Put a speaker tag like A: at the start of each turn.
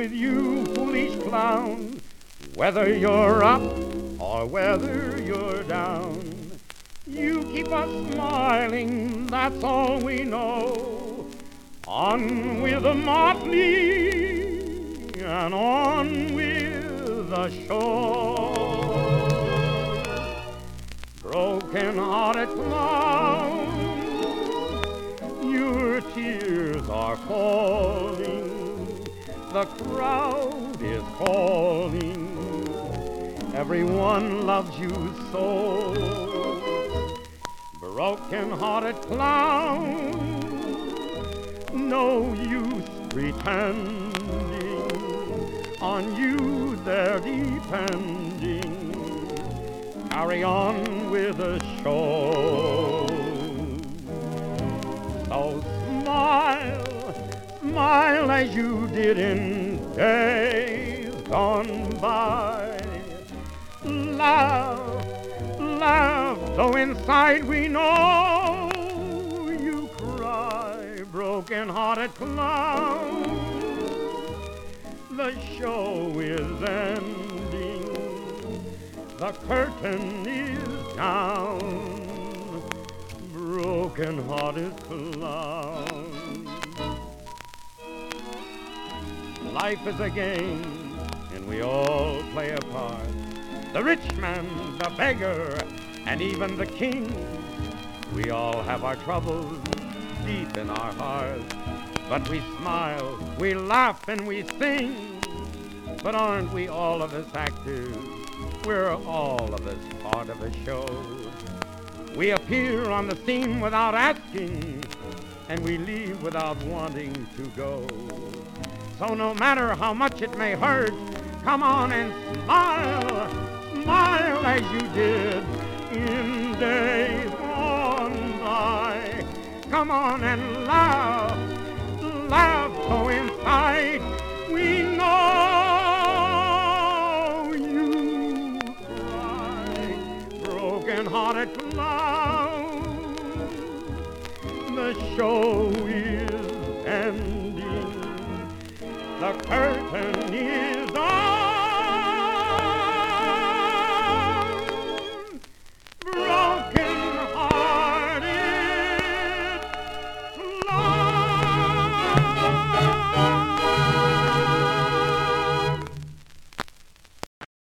A: with you, foolish clown, whether you're up or whether you're down. You keep us smiling, that's all we know. On with the motley and on with the show. Broken-hearted clown, your tears are falling. The crowd is calling. Everyone loves you so. Broken-hearted clown, no use pretending. On you they're depending. Carry on with the show. So smile, smile as you did in days gone by. Laugh, laugh, though inside we know you cry, broken-hearted clown. The show is ending, the curtain is down, broken-hearted clown. Life is a game, and we all play a part. The rich man, the beggar, and even the king. We all have our troubles deep in our hearts, but we smile, we laugh, and we sing. But aren't we all of us actors? We're all of us part of a show. We appear on the scene without asking, and we leave without wanting to go. So no matter how much it may hurt, come on and smile, smile as you did in days gone by. Come on and laugh, laugh, so inside we know you cry, broken-hearted clown. The show is ending, the curtain is on.